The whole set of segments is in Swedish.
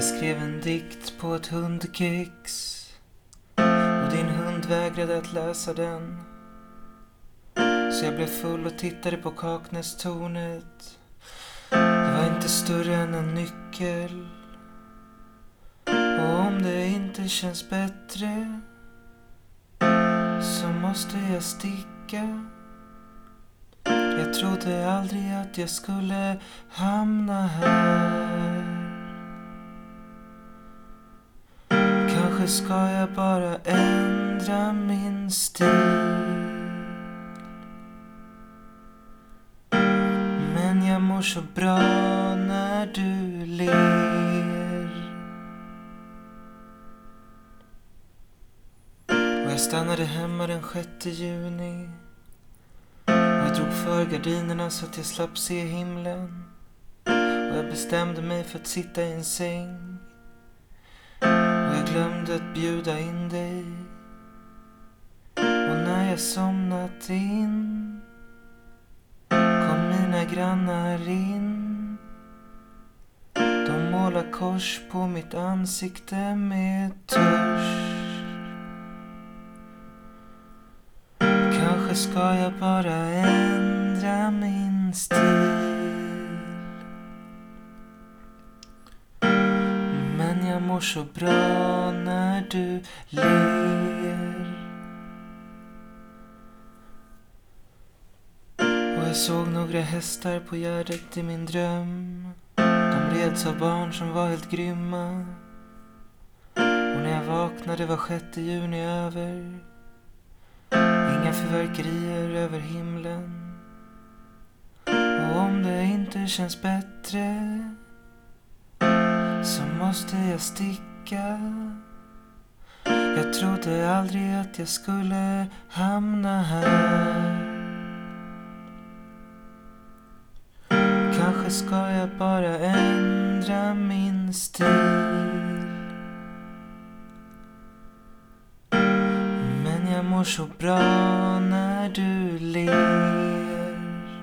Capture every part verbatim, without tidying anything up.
Jag skrev en dikt på ett hundkex och din hund vägrade att läsa den. Så jag blev full och tittade på Kaknästornet. Det var inte större än en nyckel. Och om det inte känns bättre så måste jag sticka. Jag trodde aldrig att jag skulle hamna här. Kanske ska jag bara ändra min stil. Men jag mår så bra när du ler. Och jag stannade hemma den sjätte juni. Jag drog för gardinerna så att jag slapp se himlen. Och jag bestämde mig för att sitta i en säng. Och jag glömde att bjuda in dig. Och när jag somnat in kom mina grannar in. De målar kors på mitt ansikte med tusch. Kanske ska jag bara ändra min stil. Men jag mår så bra när du ler. Och jag såg några hästar på Gärdet i min dröm. De reds av barn som var helt grymma. Och när jag vaknade var sjätte juni över. Inga fyrverkerier över himlen. Och om det inte känns bättre så måste jag sticka. Jag trodde aldrig att jag skulle hamna här. Kanske ska jag bara ändra min stil. Men jag mår så bra när du ler.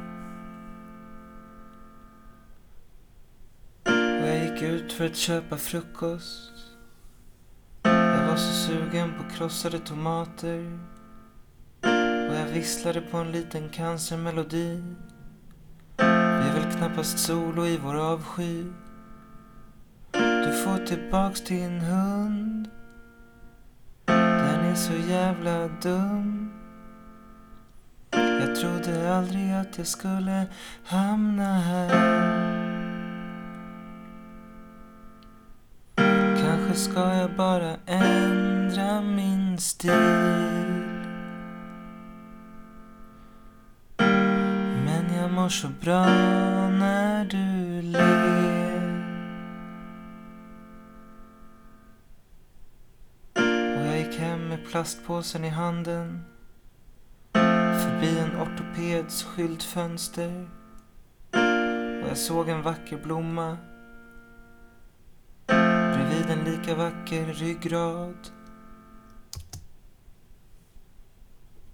Och jag gick ut för att köpa frukost. Jag var så sugen på krossade tomater. Och jag visslade på en liten cancermelodi. Vi är väl knappast solo i vår avsky. Du får tillbaks din hund. Den är så jävla dum. Jag trodde aldrig att jag skulle hamna här. Kanske ska jag bara ändra min stil. Men jag mår så bra när du ler. Och jag gick hem med plastpåsen i handen. Förbi en ortopeds skyltfönster. Och jag såg en vacker blomma. Bredvid en lika vacker ryggrad.